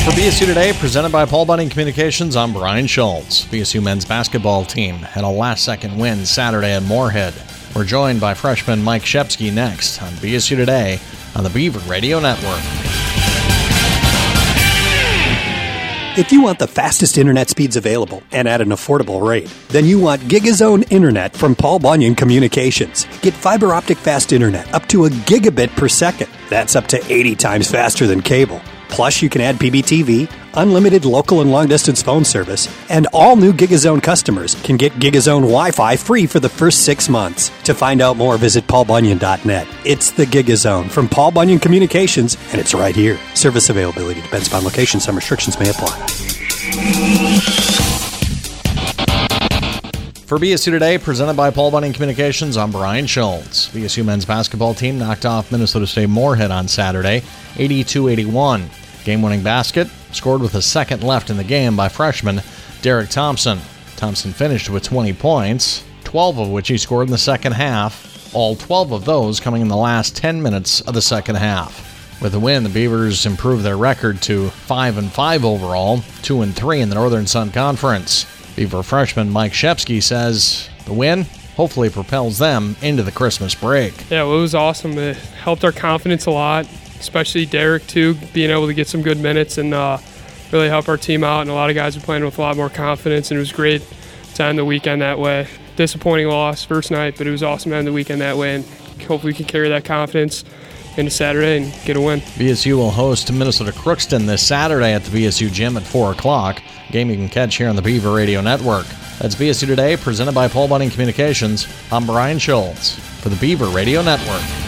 For BSU Today, presented by Paul Bunyan Communications, I'm Brian Schultz. BSU men's basketball team had a last-second win Saturday at Moorhead. We're joined by freshman Mike Shepsky next on BSU Today on the Beaver Radio Network. If you want the fastest internet speeds available and at an affordable rate, then you want GigaZone Internet from Paul Bunyan Communications. Get fiber optic fast internet up to a gigabit per second. That's up to 80 times faster than cable. Plus, you can add PBTV, unlimited local and long-distance phone service, and all new GigaZone customers can get GigaZone Wi-Fi free for the first 6 months. To find out more, visit paulbunyan.net. It's the GigaZone from Paul Bunyan Communications, and it's right here. Service availability depends upon location. Some restrictions may apply. For BSU Today, presented by Paul Bunyan Communications, I'm Brian Schultz. BSU men's basketball team knocked off Minnesota State Moorhead on Saturday, 82-81. Game-winning basket scored with a second left in the game by freshman Derek Thompson. Thompson finished with 20 points, 12 of which he scored in the second half, all 12 of those coming in the last 10 minutes of the second half. With the win, the Beavers improved their record to 5-5 overall, 2-3 in the Northern Sun Conference. Beaver freshman Mike Shepsky says the win hopefully propels them into the Christmas break. Yeah, well, it was awesome. It helped our confidence a lot, especially Derek, too, being able to get some good minutes and really help our team out. And a lot of guys were playing with a lot more confidence, and it was great to end the weekend that way. Disappointing loss first night, but it was awesome to end the weekend that way, and hopefully we can carry that confidence into Saturday and get a win. BSU will host Minnesota Crookston this Saturday at the BSU Gym at 4 o'clock. Game you can catch here on the Beaver Radio Network. That's BSU Today, presented by Paul Bunyan Communications. I'm Brian Schultz for the Beaver Radio Network.